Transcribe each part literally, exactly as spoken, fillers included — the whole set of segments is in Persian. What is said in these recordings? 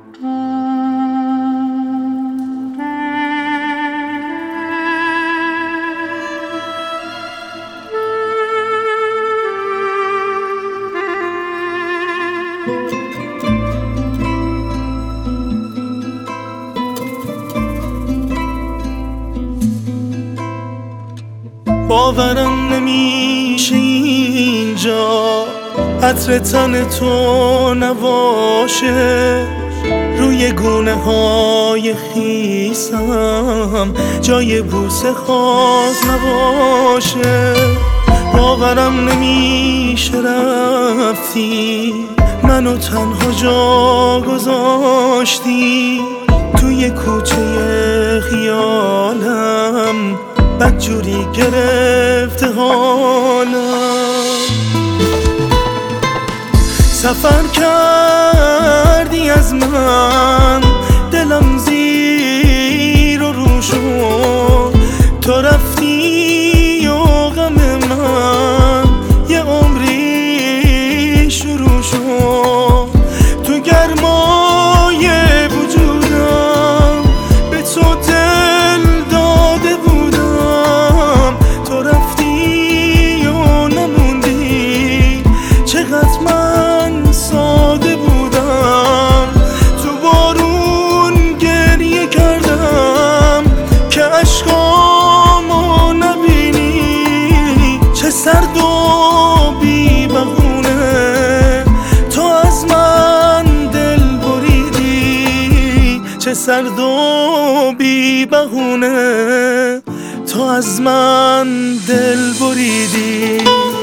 باورم نمیشه اینجا عطر تن تو نباشه، روی گونه های خیسم جای بوسه خاک نباشه. باورم نمیشه رفتی، منو تنها جا گذاشتی توی کوچه خیالم، بدجوری گرفته حالم. سفر کردی از من، دلم زیر و رو شد، تو رفتی و غم من یه عمری شروع شد. تو گرمای وجودم به تو دل داده بودم، تو رفتی و نموندی، چقدر من ساده بودم. تو بارون گریه کردم که عشقامو نبینی، چه سرد و بی بهونه تو از من دل بریدی، چه سرد و بی بهونه تو از من دل بریدی.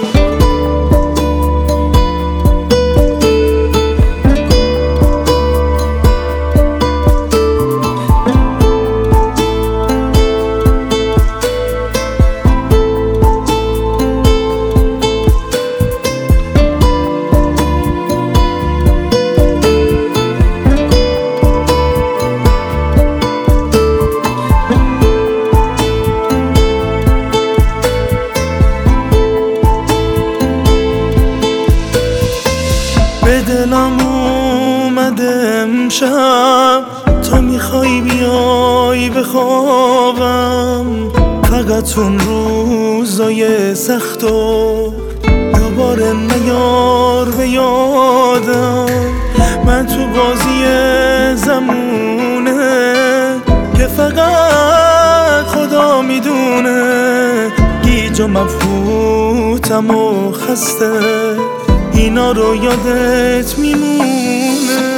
به دلم اومده امشب تو میخوای بیای بخوابم، فقط اون روزای سختو دوباره نیار به یادم. من تو بازی زمونه که فقط خدا میدونه، گیج و مبهوتم و خسته اینا رو یادت میمونه.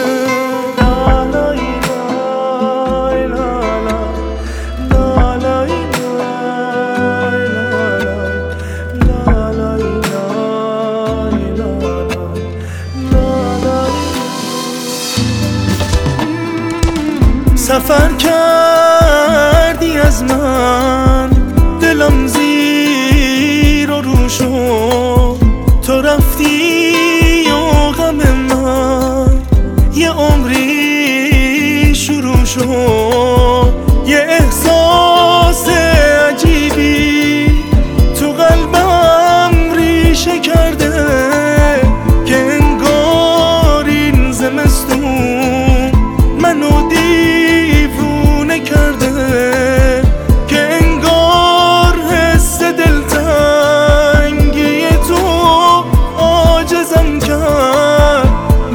سفر کردی از من، دلم زیر و رو شد، تو رفتی و غم من یه عمری شروع شد. یه احساس عجیبی تو قلبم ریشه کرده که انگار این زمستون منو دیوونه کرده، که انگار حس دلتنگی تو عاجزم کرد.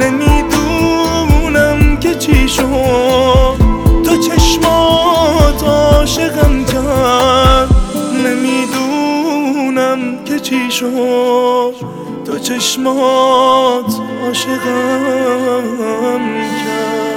نمیدونم که چی شد، تو چشمات عاشقم کرد. نمیدونم که چی شد، تو چشمات عاشقم کرد.